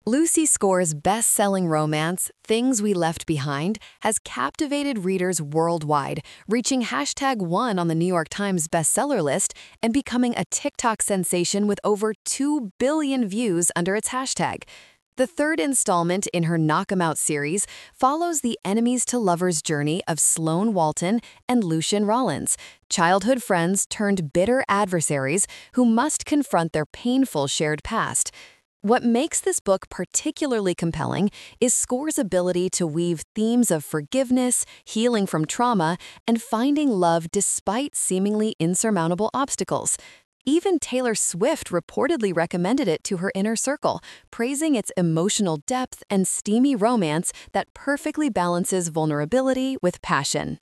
Lucy Score's best-selling romance, Things We Left Behind, has captivated readers worldwide, reaching #1 on the New York Times bestseller list and becoming a TikTok sensation with over 2 billion views under its hashtag. The third installment in her Knock 'Em Out series follows the enemies-to-lovers journey of Sloane Walton and Lucien Rawlins, childhood friends turned bitter adversaries who must confront their painful shared past. What makes this book particularly compelling is Score's ability to weave themes of forgiveness, healing from trauma, and finding love despite seemingly insurmountable obstacles. Even Taylor Swift reportedly recommended it to her inner circle, praising its emotional depth and steamy romance that perfectly balances vulnerability with passion.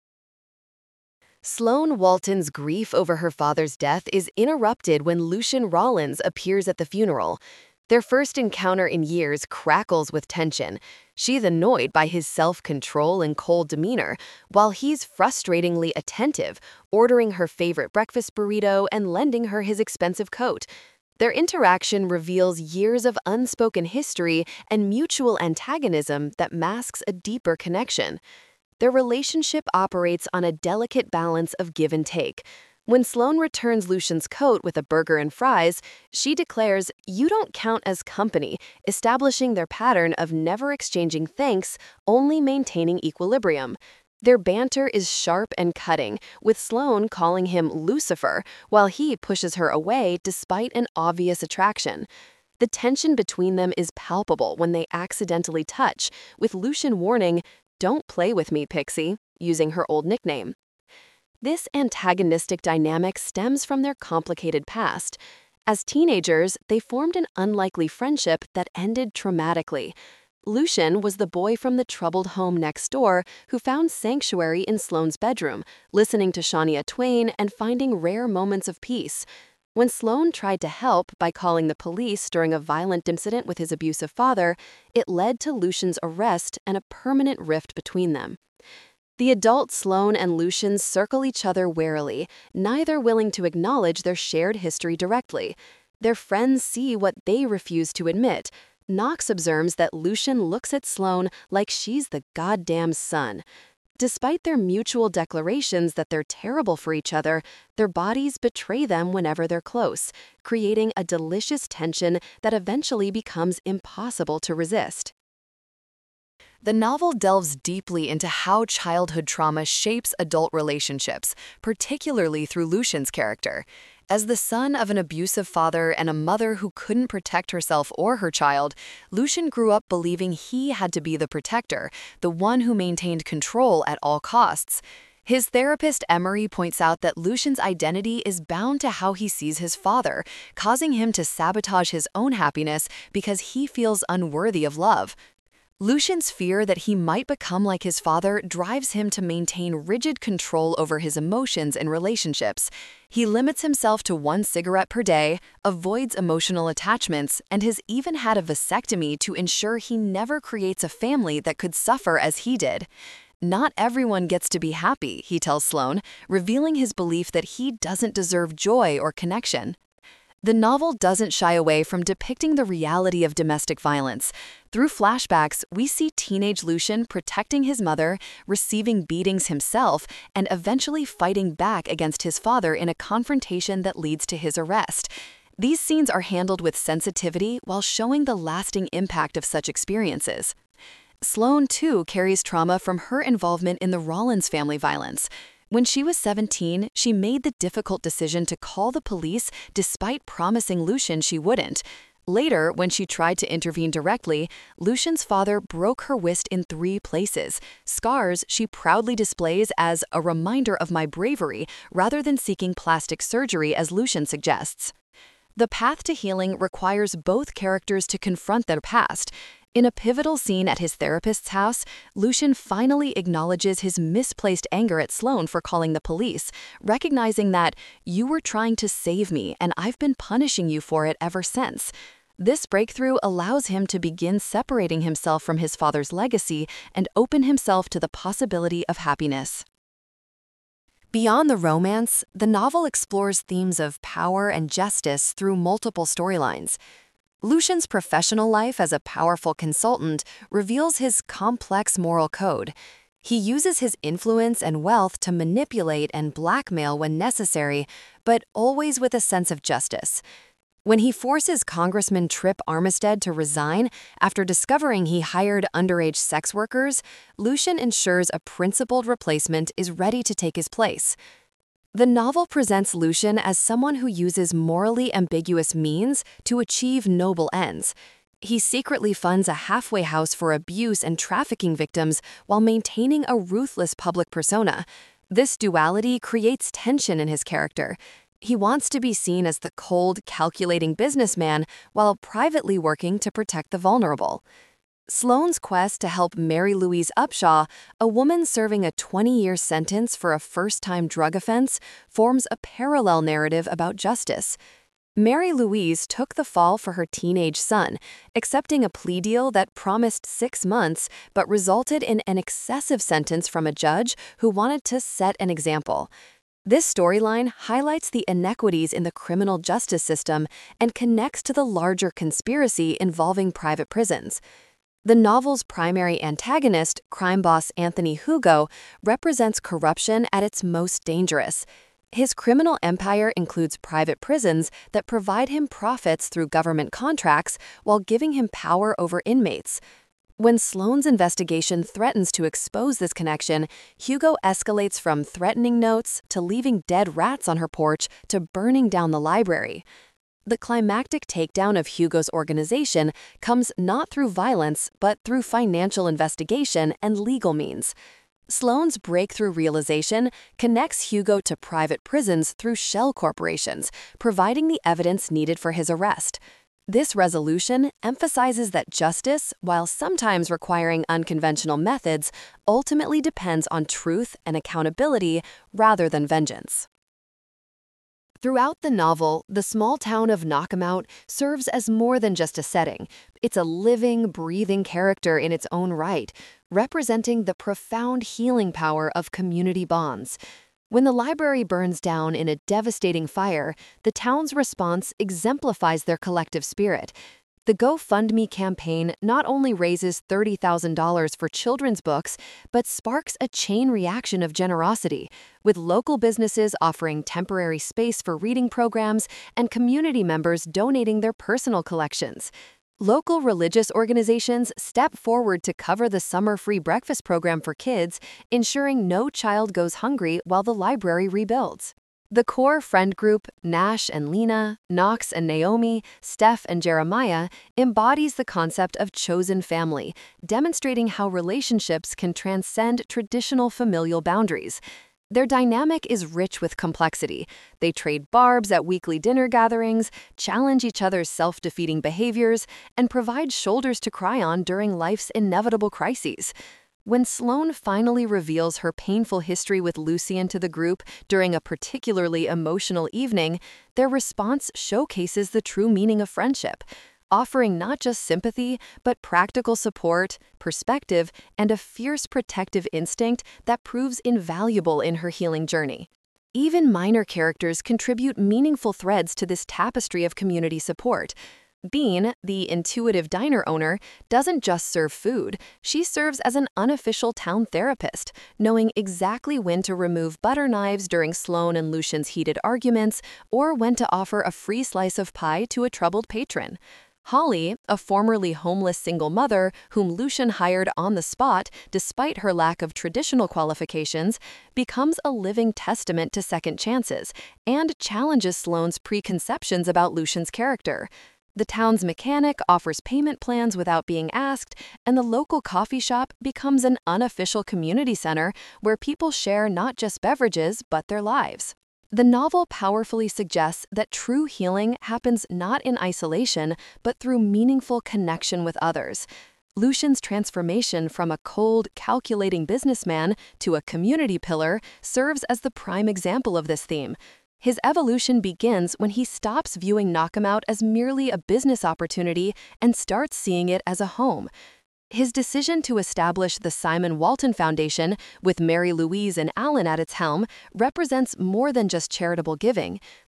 Sloane Walton's grief over her father's death is interrupted when Lucien Rawlins appears at the funeral. Their first encounter in years crackles with tension. She's annoyed by his self-control and cold demeanor, while he's frustratingly attentive, ordering her favorite breakfast burrito and lending her his expensive coat. Their interaction reveals years of unspoken history and mutual antagonism that masks a deeper connection. Their relationship operates on a delicate balance of give and take. When Sloane returns Lucien's coat with a burger and fries, she declares, "You don't count as company," establishing their pattern of never exchanging thanks, only maintaining equilibrium. Their banter is sharp and cutting, with Sloane calling him Lucifer, while he pushes her away despite an obvious attraction. The tension between them is palpable when they accidentally touch, with Lucien warning, "Don't play with me, Pixie," using her old nickname. This antagonistic dynamic stems from their complicated past. As teenagers, they formed an unlikely friendship that ended traumatically. Lucien was the boy from the troubled home next door who found sanctuary in Sloane's bedroom, listening to Shania Twain and finding rare moments of peace. When Sloane tried to help by calling the police during a violent incident with his abusive father, it led to Lucien's arrest and a permanent rift between them. The adult Sloane and Lucien circle each other warily, neither willing to acknowledge their shared history directly. Their friends see what they refuse to admit. Knox observes that Lucien looks at Sloane like she's the goddamn sun. Despite their mutual declarations that they're terrible for each other, their bodies betray them whenever they're close, creating a delicious tension that eventually becomes impossible to resist. The novel delves deeply into how childhood trauma shapes adult relationships, particularly through Lucien's character. As the son of an abusive father and a mother who couldn't protect herself or her child, Lucien grew up believing he had to be the protector, the one who maintained control at all costs. His therapist Emery points out that Lucien's identity is bound to how he sees his father, causing him to sabotage his own happiness because he feels unworthy of love. Lucien's fear that he might become like his father drives him to maintain rigid control over his emotions and relationships. He limits himself to 1 cigarette per day, avoids emotional attachments, and has even had a vasectomy to ensure he never creates a family that could suffer as he did. Not everyone gets to be happy, he tells Sloane, revealing his belief that he doesn't deserve joy or connection. The novel doesn't shy away from depicting the reality of domestic violence. Through flashbacks, we see teenage Lucien protecting his mother, receiving beatings himself, and eventually fighting back against his father in a confrontation that leads to his arrest. These scenes are handled with sensitivity while showing the lasting impact of such experiences. Sloane, too, carries trauma from her involvement in the Rawlins family violence. When she was 17, she made the difficult decision to call the police despite promising Lucien she wouldn't. Later, when she tried to intervene directly, Lucien's father broke her wrist in 3 places, scars she proudly displays as a reminder of my bravery rather than seeking plastic surgery as Lucien suggests. The path to healing requires both characters to confront their past. In a pivotal scene at his therapist's house, Lucien finally acknowledges his misplaced anger at Sloane for calling the police, recognizing that, "You were trying to save me, and I've been punishing you for it ever since." This breakthrough allows him to begin separating himself from his father's legacy and open himself to the possibility of happiness. Beyond the romance, the novel explores themes of power and justice through multiple storylines. Lucian's professional life as a powerful consultant reveals his complex moral code. He uses his influence and wealth to manipulate and blackmail when necessary, but always with a sense of justice. When he forces Congressman Trip Armistead to resign after discovering he hired underage sex workers, Lucian ensures a principled replacement is ready to take his place. The novel presents Lucian as someone who uses morally ambiguous means to achieve noble ends. He secretly funds a halfway house for abuse and trafficking victims while maintaining a ruthless public persona. This duality creates tension in his character. He wants to be seen as the cold, calculating businessman while privately working to protect the vulnerable. Sloane's quest to help Mary Louise Upshaw, a woman serving a 20-year sentence for a first-time drug offense, forms a parallel narrative about justice. Mary Louise took the fall for her teenage son, accepting a plea deal that promised 6 months but resulted in an excessive sentence from a judge who wanted to set an example. This storyline highlights the inequities in the criminal justice system and connects to the larger conspiracy involving private prisons. The novel's primary antagonist, crime boss Anthony Hugo, represents corruption at its most dangerous. His criminal empire includes private prisons that provide him profits through government contracts while giving him power over inmates. When Sloane's investigation threatens to expose this connection, Hugo escalates from threatening notes to leaving dead rats on her porch to burning down the library. The climactic takedown of Hugo's organization comes not through violence, but through financial investigation and legal means. Sloane's breakthrough realization connects Hugo to private prisons through shell corporations, providing the evidence needed for his arrest. This resolution emphasizes that justice, while sometimes requiring unconventional methods, ultimately depends on truth and accountability rather than vengeance. Throughout the novel, the small town of Knockemout serves as more than just a setting. It's a living, breathing character in its own right, representing the profound healing power of community bonds. When the library burns down in a devastating fire, the town's response exemplifies their collective spirit. The GoFundMe campaign not only raises $30,000 for children's books, but sparks a chain reaction of generosity, with local businesses offering temporary space for reading programs and community members donating their personal collections. Local religious organizations step forward to cover the summer free breakfast program for kids, ensuring no child goes hungry while the library rebuilds. The core friend group, Nash and Lena, Knox and Naomi, Steph and Jeremiah, embodies the concept of chosen family, demonstrating how relationships can transcend traditional familial boundaries. Their dynamic is rich with complexity. They trade barbs at weekly dinner gatherings, challenge each other's self-defeating behaviors, and provide shoulders to cry on during life's inevitable crises. When Sloane finally reveals her painful history with Lucien to the group during a particularly emotional evening, their response showcases the true meaning of friendship, offering not just sympathy, but practical support, perspective, and a fierce protective instinct that proves invaluable in her healing journey. Even minor characters contribute meaningful threads to this tapestry of community support. Bean, the intuitive diner owner, doesn't just serve food, she serves as an unofficial town therapist, knowing exactly when to remove butter knives during Sloane and Lucian's heated arguments, or when to offer a free slice of pie to a troubled patron. Holly, a formerly homeless single mother whom Lucian hired on the spot despite her lack of traditional qualifications, becomes a living testament to second chances and challenges Sloane's preconceptions about Lucian's character. The town's mechanic offers payment plans without being asked, and the local coffee shop becomes an unofficial community center where people share not just beverages but their lives. The novel powerfully suggests that true healing happens not in isolation, but through meaningful connection with others. Lucian's transformation from a cold, calculating businessman to a community pillar serves as the prime example of this theme. His evolution begins when he stops viewing Knockemout as merely a business opportunity and starts seeing it as a home. His decision to establish the Simon Walton Foundation, with Mary Louise and Alan at its helm, represents more than just charitable giving.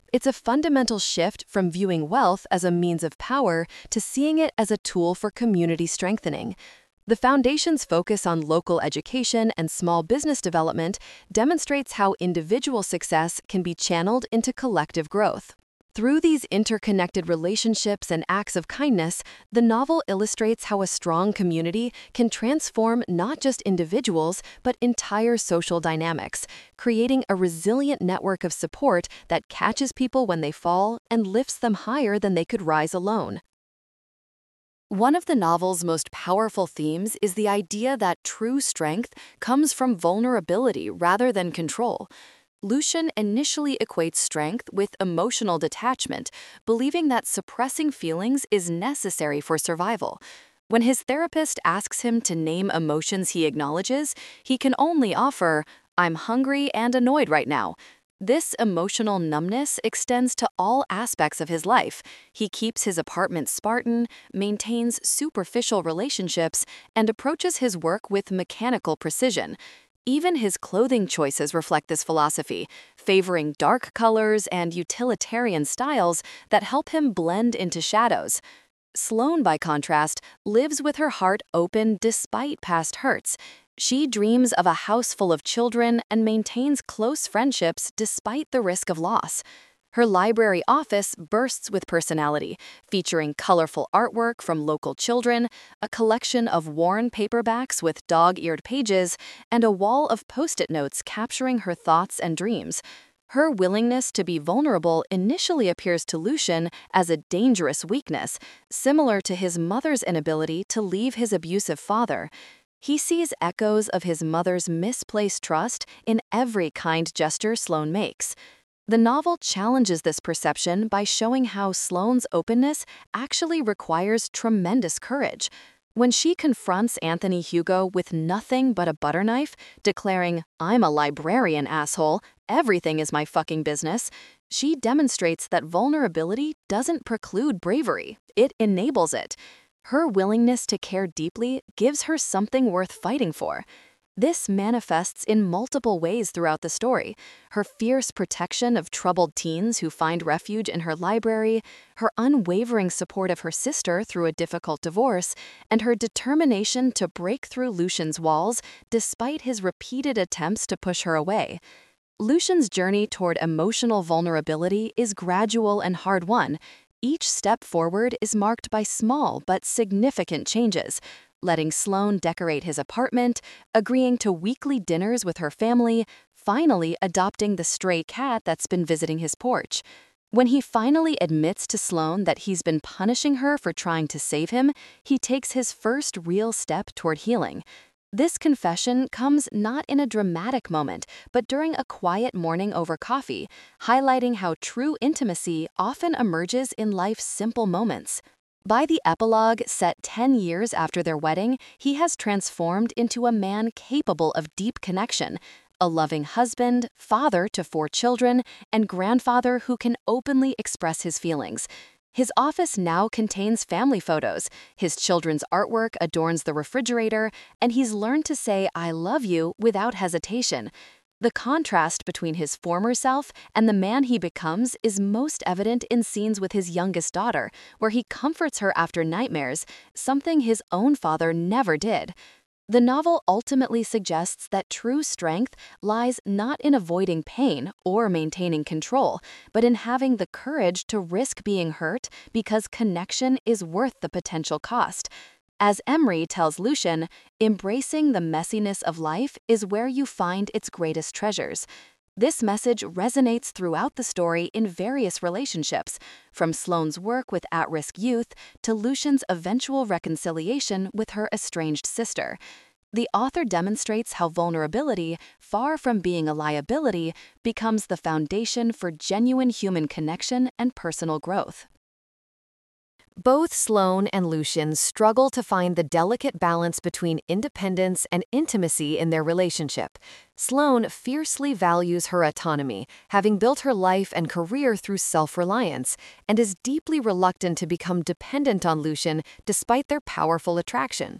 It's a fundamental shift from viewing wealth as a means of power to seeing it as a tool for community strengthening. The foundation's focus on local education and small business development demonstrates how individual success can be channeled into collective growth. Through these interconnected relationships and acts of kindness, the novel illustrates how a strong community can transform not just individuals, but entire social dynamics, creating a resilient network of support that catches people when they fall and lifts them higher than they could rise alone. One of the novel's most powerful themes is the idea that true strength comes from vulnerability rather than control. Lucian initially equates strength with emotional detachment, believing that suppressing feelings is necessary for survival. When his therapist asks him to name emotions he acknowledges, he can only offer, "I'm hungry and annoyed right now." This emotional numbness extends to all aspects of his life. He keeps his apartment Spartan, maintains superficial relationships, and approaches his work with mechanical precision. Even his clothing choices reflect this philosophy, favoring dark colors and utilitarian styles that help him blend into shadows. Sloane, by contrast, lives with her heart open despite past hurts. She dreams of a house full of children and maintains close friendships despite the risk of loss. Her library office bursts with personality, featuring colorful artwork from local children, a collection of worn paperbacks with dog-eared pages, and a wall of post-it notes capturing her thoughts and dreams. Her willingness to be vulnerable initially appears to Lucian as a dangerous weakness, similar to his mother's inability to leave his abusive father. He sees echoes of his mother's misplaced trust in every kind gesture Sloane makes. The novel challenges this perception by showing how Sloane's openness actually requires tremendous courage. When she confronts Anthony Hugo with nothing but a butter knife, declaring, "I'm a librarian, asshole, everything is my fucking business," she demonstrates that vulnerability doesn't preclude bravery, it enables it. Her willingness to care deeply gives her something worth fighting for. This manifests in multiple ways throughout the story: her fierce protection of troubled teens who find refuge in her library, her unwavering support of her sister through a difficult divorce, and her determination to break through Lucian's walls despite his repeated attempts to push her away. Lucian's journey toward emotional vulnerability is gradual and hard-won. Each step forward is marked by small but significant changes: letting Sloane decorate his apartment, agreeing to weekly dinners with her family, finally adopting the stray cat that's been visiting his porch. When he finally admits to Sloane that he's been punishing her for trying to save him, he takes his first real step toward healing. This confession comes not in a dramatic moment, but during a quiet morning over coffee, highlighting how true intimacy often emerges in life's simple moments. By the epilogue, set 10 years after their wedding, he has transformed into a man capable of deep connection, a loving husband, father to 4 children, and grandfather who can openly express his feelings. His office now contains family photos, his children's artwork adorns the refrigerator, and he's learned to say "I love you" without hesitation. The contrast between his former self and the man he becomes is most evident in scenes with his youngest daughter, where he comforts her after nightmares, something his own father never did. The novel ultimately suggests that true strength lies not in avoiding pain or maintaining control, but in having the courage to risk being hurt because connection is worth the potential cost. As Emery tells Lucian, embracing the messiness of life is where you find its greatest treasures. This message resonates throughout the story in various relationships, from Sloane's work with at-risk youth to Lucian's eventual reconciliation with her estranged sister. The author demonstrates how vulnerability, far from being a liability, becomes the foundation for genuine human connection and personal growth. Both Sloane and Lucian struggle to find the delicate balance between independence and intimacy in their relationship. Sloane fiercely values her autonomy, having built her life and career through self-reliance, and is deeply reluctant to become dependent on Lucian despite their powerful attraction.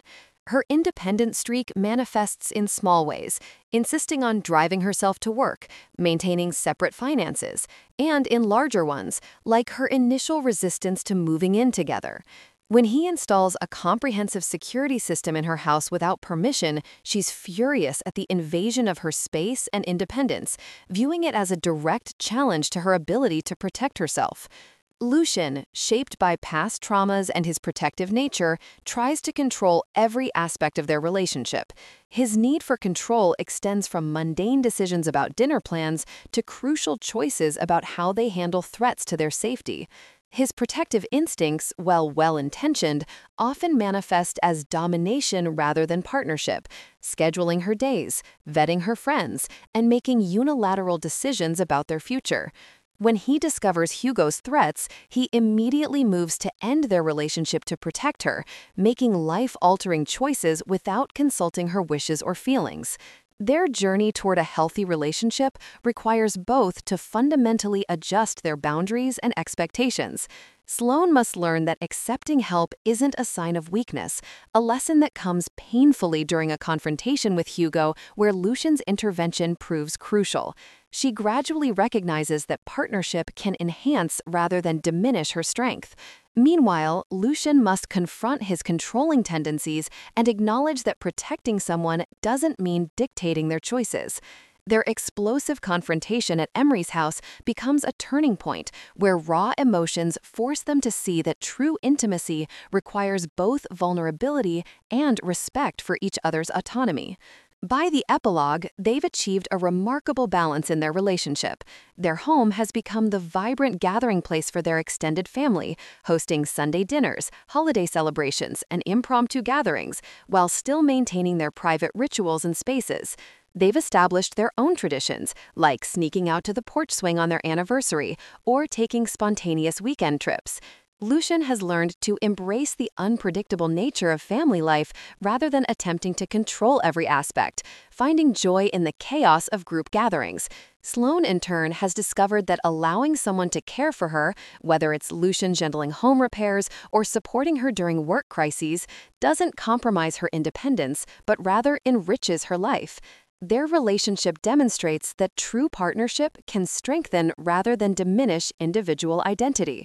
Her independent streak manifests in small ways, insisting on driving herself to work, maintaining separate finances, and in larger ones, like her initial resistance to moving in together. When he installs a comprehensive security system in her house without permission, she's furious at the invasion of her space and independence, viewing it as a direct challenge to her ability to protect herself. Lucian, shaped by past traumas and his protective nature, tries to control every aspect of their relationship. His need for control extends from mundane decisions about dinner plans to crucial choices about how they handle threats to their safety. His protective instincts, while well-intentioned, often manifest as domination rather than partnership, scheduling her days, vetting her friends, and making unilateral decisions about their future. When he discovers Hugo's threats, he immediately moves to end their relationship to protect her, making life-altering choices without consulting her wishes or feelings. Their journey toward a healthy relationship requires both to fundamentally adjust their boundaries and expectations. Sloane must learn that accepting help isn't a sign of weakness, a lesson that comes painfully during a confrontation with Hugo where Lucian's intervention proves crucial. She gradually recognizes that partnership can enhance rather than diminish her strength. Meanwhile, Lucian must confront his controlling tendencies and acknowledge that protecting someone doesn't mean dictating their choices. Their explosive confrontation at Emery's house becomes a turning point where raw emotions force them to see that true intimacy requires both vulnerability and respect for each other's autonomy. By the epilogue, they've achieved a remarkable balance in their relationship. Their home has become the vibrant gathering place for their extended family, hosting Sunday dinners, holiday celebrations, and impromptu gatherings, while still maintaining their private rituals and spaces. They've established their own traditions, like sneaking out to the porch swing on their anniversary or taking spontaneous weekend trips. Lucian has learned to embrace the unpredictable nature of family life rather than attempting to control every aspect, finding joy in the chaos of group gatherings. Sloane, in turn, has discovered that allowing someone to care for her, whether it's Lucian gentling home repairs or supporting her during work crises, doesn't compromise her independence, but rather enriches her life. Their relationship demonstrates that true partnership can strengthen rather than diminish individual identity.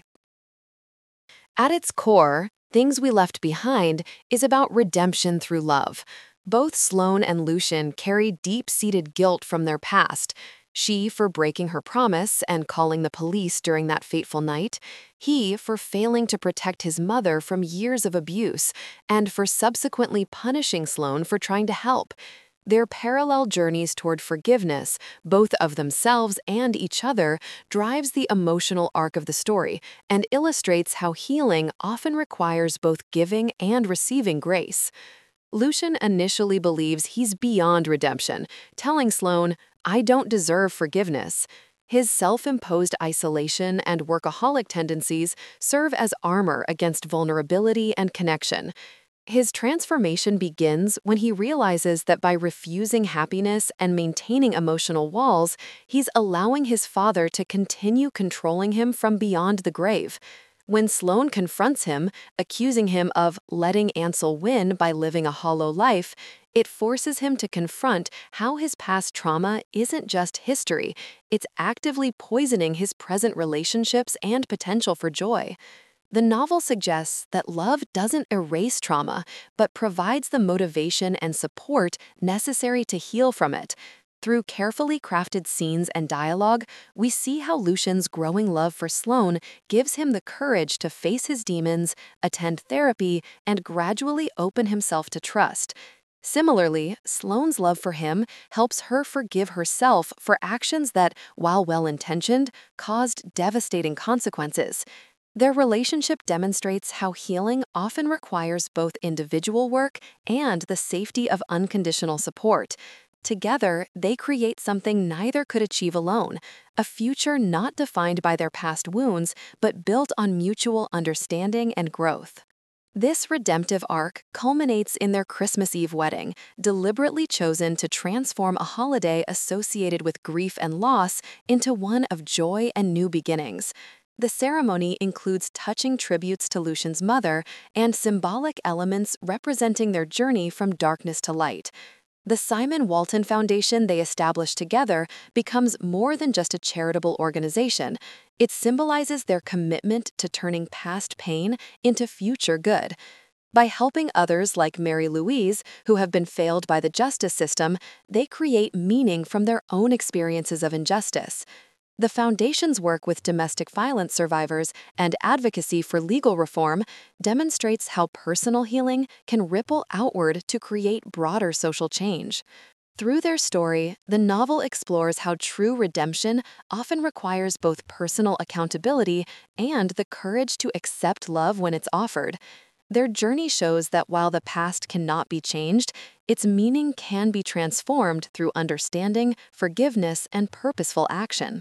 At its core, Things We Left Behind is about redemption through love. Both Sloane and Lucian carry deep-seated guilt from their past. She for breaking her promise and calling the police during that fateful night, he for failing to protect his mother from years of abuse, and for subsequently punishing Sloane for trying to help. Their parallel journeys toward forgiveness, both of themselves and each other, drives the emotional arc of the story and illustrates how healing often requires both giving and receiving grace. Lucian initially believes he's beyond redemption, telling Sloane, "I don't deserve forgiveness." His self-imposed isolation and workaholic tendencies serve as armor against vulnerability and connection. His transformation begins when he realizes that by refusing happiness and maintaining emotional walls, he's allowing his father to continue controlling him from beyond the grave. When Sloane confronts him, accusing him of letting Ansel win by living a hollow life, it forces him to confront how his past trauma isn't just history, it's actively poisoning his present relationships and potential for joy. The novel suggests that love doesn't erase trauma, but provides the motivation and support necessary to heal from it. Through carefully crafted scenes and dialogue, we see how Lucian's growing love for Sloane gives him the courage to face his demons, attend therapy, and gradually open himself to trust. Similarly, Sloane's love for him helps her forgive herself for actions that, while well-intentioned, caused devastating consequences. Their relationship demonstrates how healing often requires both individual work and the safety of unconditional support. Together, they create something neither could achieve alone, a future not defined by their past wounds, but built on mutual understanding and growth. This redemptive arc culminates in their Christmas Eve wedding, deliberately chosen to transform a holiday associated with grief and loss into one of joy and new beginnings. The ceremony includes touching tributes to Lucian's mother and symbolic elements representing their journey from darkness to light. The Simon Walton Foundation they established together becomes more than just a charitable organization. It symbolizes their commitment to turning past pain into future good. By helping others like Mary Louise, who have been failed by the justice system, they create meaning from their own experiences of injustice. The Foundation's work with domestic violence survivors and advocacy for legal reform demonstrates how personal healing can ripple outward to create broader social change. Through their story, the novel explores how true redemption often requires both personal accountability and the courage to accept love when it's offered. Their journey shows that while the past cannot be changed, its meaning can be transformed through understanding, forgiveness, and purposeful action.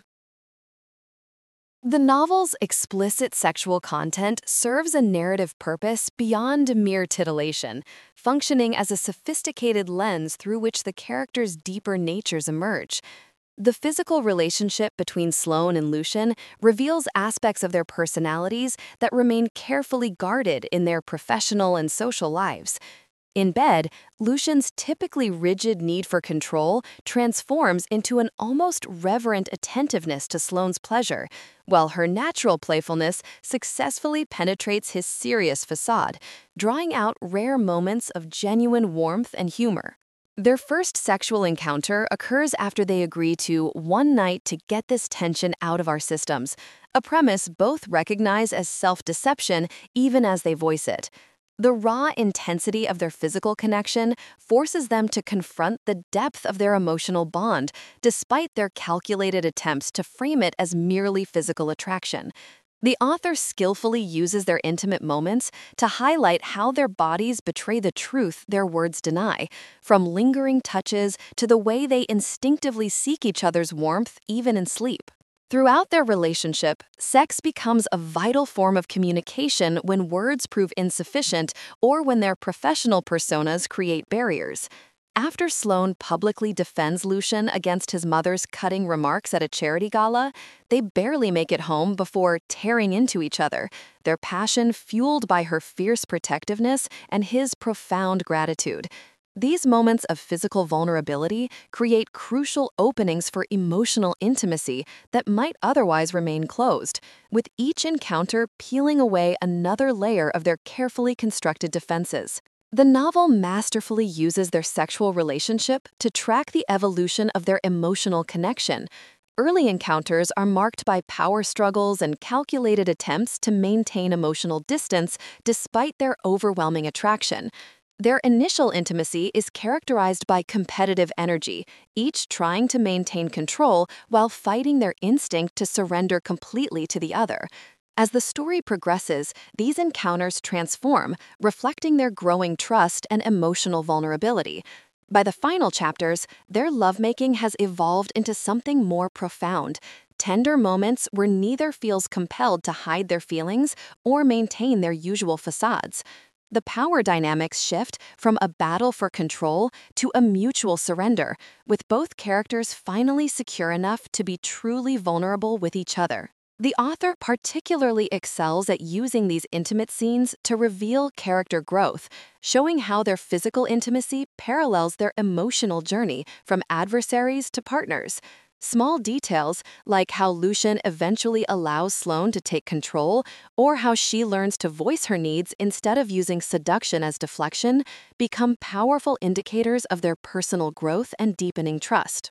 The novel's explicit sexual content serves a narrative purpose beyond mere titillation, functioning as a sophisticated lens through which the characters' deeper natures emerge. The physical relationship between Sloane and Lucian reveals aspects of their personalities that remain carefully guarded in their professional and social lives. In bed, Lucian's typically rigid need for control transforms into an almost reverent attentiveness to Sloane's pleasure, while her natural playfulness successfully penetrates his serious facade, drawing out rare moments of genuine warmth and humor. Their first sexual encounter occurs after they agree to one night to get this tension out of our systems, a premise both recognize as self-deception even as they voice it. The raw intensity of their physical connection forces them to confront the depth of their emotional bond, despite their calculated attempts to frame it as merely physical attraction. The author skillfully uses their intimate moments to highlight how their bodies betray the truth their words deny, from lingering touches to the way they instinctively seek each other's warmth even in sleep. Throughout their relationship, sex becomes a vital form of communication when words prove insufficient or when their professional personas create barriers. After Sloane publicly defends Lucian against his mother's cutting remarks at a charity gala, they barely make it home before tearing into each other, their passion fueled by her fierce protectiveness and his profound gratitude. These moments of physical vulnerability create crucial openings for emotional intimacy that might otherwise remain closed, with each encounter peeling away another layer of their carefully constructed defenses. The novel masterfully uses their sexual relationship to track the evolution of their emotional connection. Early encounters are marked by power struggles and calculated attempts to maintain emotional distance despite their overwhelming attraction. Their initial intimacy is characterized by competitive energy, each trying to maintain control while fighting their instinct to surrender completely to the other. As the story progresses, these encounters transform, reflecting their growing trust and emotional vulnerability. By the final chapters, their lovemaking has evolved into something more profound, tender moments where neither feels compelled to hide their feelings or maintain their usual facades. The power dynamics shift from a battle for control to a mutual surrender, with both characters finally secure enough to be truly vulnerable with each other. The author particularly excels at using these intimate scenes to reveal character growth, showing how their physical intimacy parallels their emotional journey from adversaries to partners. Small details, like how Lucian eventually allows Sloane to take control, or how she learns to voice her needs instead of using seduction as deflection, become powerful indicators of their personal growth and deepening trust.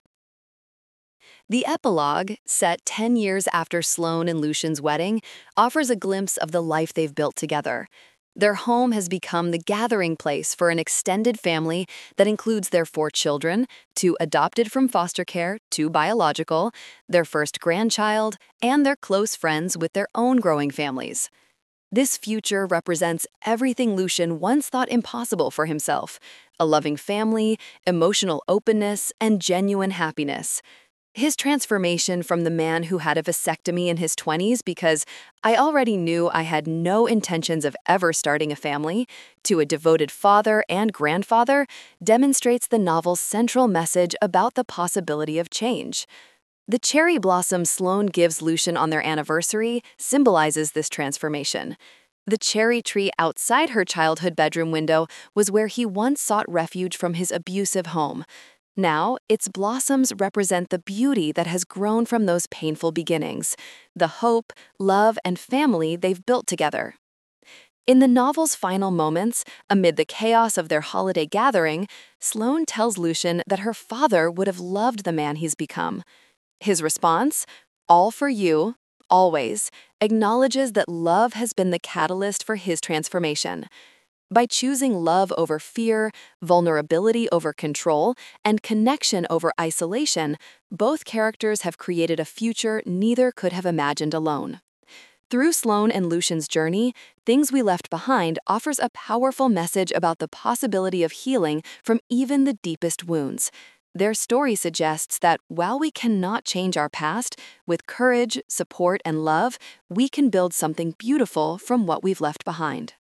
The epilogue, set 10 years after Sloane and Lucian's wedding, offers a glimpse of the life they've built together. Their home has become the gathering place for an extended family that includes their 4 children, 2 adopted from foster care, 2 biological, their first grandchild, and their close friends with their own growing families. This future represents everything Lucian once thought impossible for himself: a loving family, emotional openness, and genuine happiness. His transformation from the man who had a vasectomy in his 20s because I already knew I had no intentions of ever starting a family, to a devoted father and grandfather demonstrates the novel's central message about the possibility of change. The cherry blossom Sloane gives Lucian on their anniversary symbolizes this transformation. The cherry tree outside her childhood bedroom window was where he once sought refuge from his abusive home. Now, its blossoms represent the beauty that has grown from those painful beginnings, the hope, love, and family they've built together. In the novel's final moments, amid the chaos of their holiday gathering, Sloane tells Lucian that her father would have loved the man he's become. His response, "All for you, always," acknowledges that love has been the catalyst for his transformation. By choosing love over fear, vulnerability over control, and connection over isolation, both characters have created a future neither could have imagined alone. Through Sloane and Lucian's journey, Things We Left Behind offers a powerful message about the possibility of healing from even the deepest wounds. Their story suggests that while we cannot change our past, with courage, support, and love, we can build something beautiful from what we've left behind.